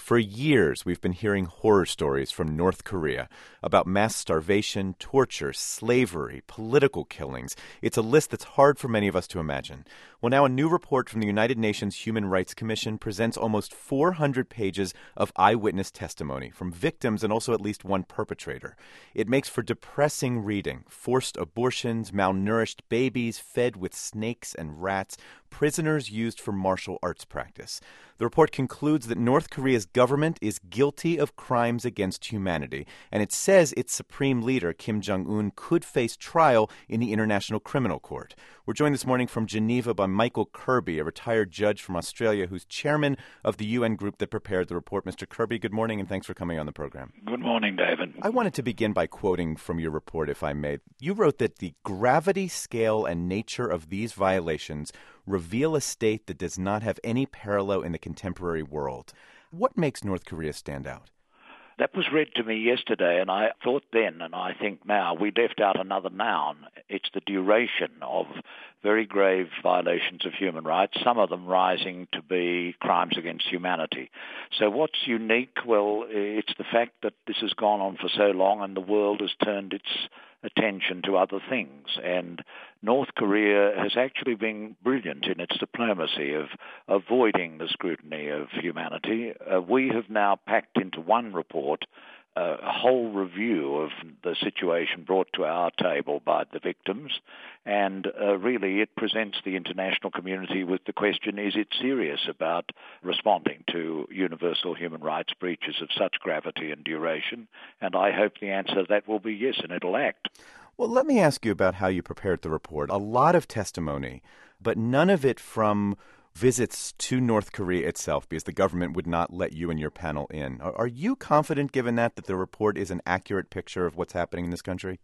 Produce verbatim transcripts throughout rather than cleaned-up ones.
For years, we've been hearing horror stories from North Korea about mass starvation, torture, slavery, political killings. It's a list that's hard for many of us to imagine. Well, now a new report from the United Nations Human Rights Commission presents almost four hundred pages of eyewitness testimony from victims and also at least one perpetrator. It makes for depressing reading. Forced abortions, malnourished babies fed with snakes and rats, prisoners used for martial arts practice. The report concludes that North Korea's government is guilty of crimes against humanity, and it says its supreme leader, Kim Jong-un, could face trial in the International Criminal Court. We're joined this morning from Geneva by Michael Kirby, a retired judge from Australia who's chairman of the U N group that prepared the report. Mister Kirby, good morning, and thanks for coming on the program. Good morning, David. I wanted to begin by quoting from your report, if I may. You wrote that the gravity, scale, and nature of these violations reveal a state that does not have any parallel in the contemporary world. What makes North Korea stand out? That was read to me yesterday, and I thought then, and I think now, we left out another noun. It's the duration of very grave violations of human rights, some of them rising to be crimes against humanity. So what's unique? Well, it's the fact that this has gone on for so long and the world has turned its attention to other things. And North Korea has actually been brilliant in its diplomacy of avoiding the scrutiny of humanity. Uh, we have now packed into one report uh, a whole review of the situation brought to our table by the victims, and uh, really it presents the international community with the question, is it serious about responding to universal human rights breaches of such gravity and duration? And I hope the answer to that will be yes, and it'll act. Well, let me ask you about how you prepared the report. A lot of testimony, but none of it from visits to North Korea itself, because the government would not let you and your panel in. Are, are you confident, given that, that the report is an accurate picture of what's happening in this country?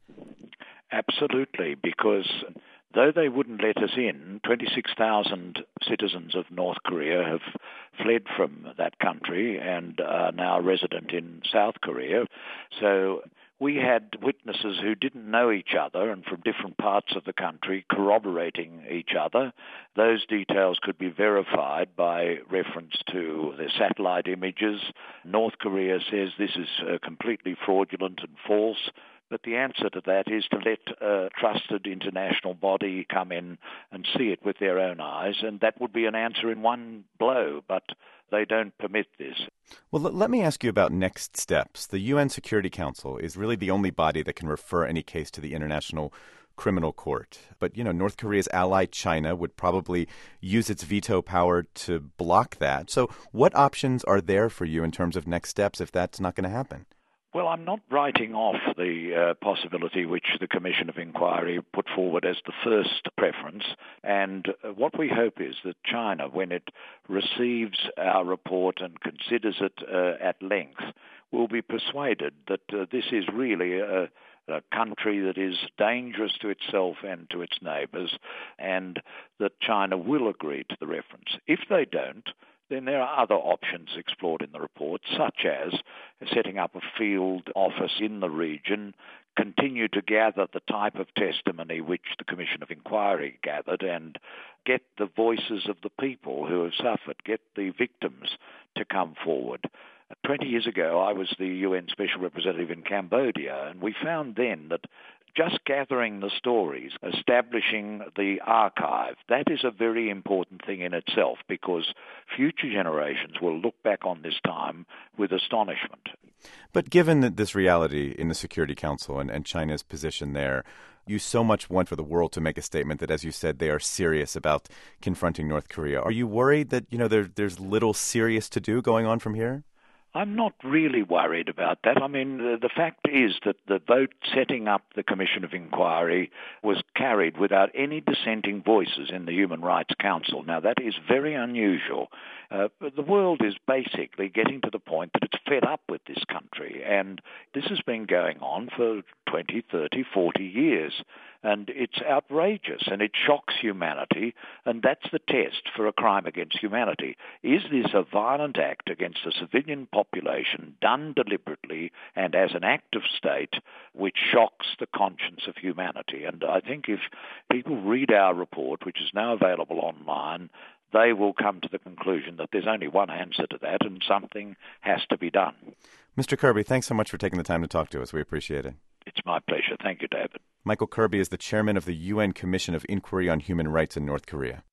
Absolutely, because though they wouldn't let us in, twenty-six thousand citizens of North Korea have fled from that country and are now resident in South Korea. So we had witnesses who didn't know each other and from different parts of the country corroborating each other. Those details could be verified by reference to the satellite images. North Korea says this is uh, completely fraudulent and false. But the answer to that is to let a trusted international body come in and see it with their own eyes, and that would be an answer in one blow, but they don't permit this. Well, let me ask you about next steps. The U N Security Council is really the only body that can refer any case to the International Criminal Court. But, you know, North Korea's ally, China, would probably use its veto power to block that. So what options are there for you in terms of next steps if that's not going to happen? Well, I'm not writing off the uh, possibility which the Commission of Inquiry put forward as the first preference. And uh, what we hope is that China, when it receives our report and considers it uh, at length, will be persuaded that uh, this is really a, a country that is dangerous to itself and to its neighbours, and that China will agree to the reference. If they don't, then there are other options explored in the report, such as setting up a field office in the region, continue to gather the type of testimony which the Commission of Inquiry gathered, and get the voices of the people who have suffered, get the victims to come forward. Twenty years ago, I was the U N Special Representative in Cambodia, and we found then that just gathering the stories, establishing the archive, that is a very important thing in itself, because future generations will look back on this time with astonishment. But given that this reality in the Security Council and, and China's position there, you so much want for the world to make a statement that, as you said, they are serious about confronting North Korea. Are you worried that, you know, there, there's little serious to do going on from here? I'm not really worried about that. I mean, the, the fact is that the vote setting up the Commission of Inquiry was carried without any dissenting voices in the Human Rights Council. Now, that is very unusual. Uh, the world is basically getting to the point that it's fed up with this country, and this has been going on for twenty, thirty, forty years. And it's outrageous, and it shocks humanity, and that's the test for a crime against humanity. Is this a violent act against a civilian population done deliberately and as an act of state which shocks the conscience of humanity? And I think if people read our report, which is now available online, they will come to the conclusion that there's only one answer to that and something has to be done. Mister Kirby, thanks so much for taking the time to talk to us. We appreciate it. It's my pleasure. Thank you, David. Michael Kirby is the chairman of the U N Commission of Inquiry on Human Rights in North Korea.